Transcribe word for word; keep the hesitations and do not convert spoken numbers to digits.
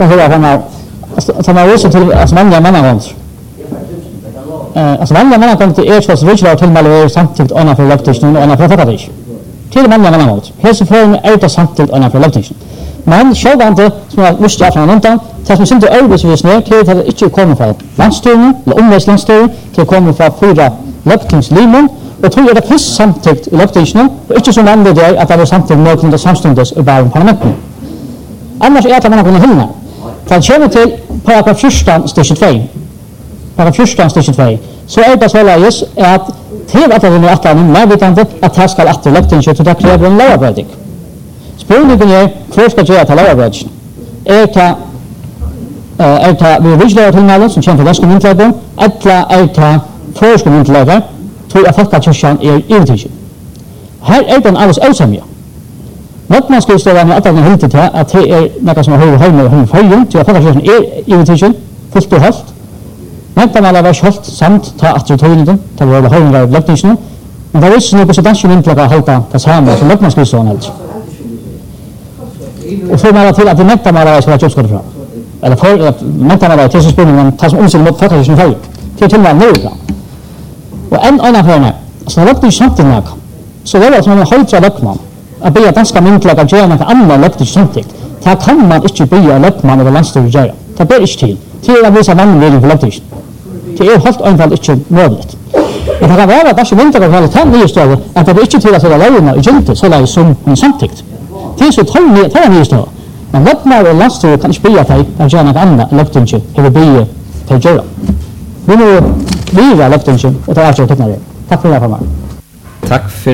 Och hur han har som har också till att man gör manna gånger. Eh alltså man gör manna gånger till är så rich till mal samtidigt ona för lagstiftning och ona för faktiskt. Till man gör manna gånger. Här så för är det samtidigt ona för lagstiftning. Men självande som jag måste jag från någonting, så som inte övervis vi snär till att inte komma från landstyrelsen eller omvästlandstyrelsen till komma från fyra lagstiftningslimon och tror jag det finns samtidigt i lagstiftningen och inte som landet är att det är samtidigt möjligt att samstundes i bara parlamentet. Annars är det man kan hinna. För att köra till paragraf fjorton stycke två. Paragraf fjorton stycke två. Så är det så läges att till att det är att man medvetande att det ska att lagstiftningen till att kräva en lagändring. Spårningen är hur ska jag ta lagändring? Är det är det vi vill till någon som känner ganska mycket på att är det först kommer till lagar tror jag faktiskt att kyrkan är irriterad. Här är den alldeles osamja. Vad man ska ställa med att den helt till att det är något som har hemma och höjden till att faktiskt är irriterad fullt och helt. Men det man har helt samt ta att utrymme ta vara höjden av lagstiftningen. Men det är så något så dansk inte att hålla det samma som vad man ska säga alltså. Och för man till att det mätta man har ska jag ska fram. Eller för mätta man har till så spänningen tas om sig mot faktiskt som höjd. Till till man nu. Och en annan fråga. Så vad det samt det så det är som en höjtra löpman. Att be ganska mycket att göra något annat löptigt samtidigt. Det kan man inte be att löpman eller landstyrelse göra. Det blir inte till. Till att visa vanlig för löptigt. Det är helt enkelt inte möjligt. Och det kan vara att det inte kan vara tan nya stöd att det inte till att det lägger i jente så där som en samtidigt. Det är så tror tar nya stöd. Men löpman och landstyrelse kan inte be att göra något annat löptigt eller be att göra. Nu nu vi är löptigt och det är så tekniskt. Tack för det här. Tack för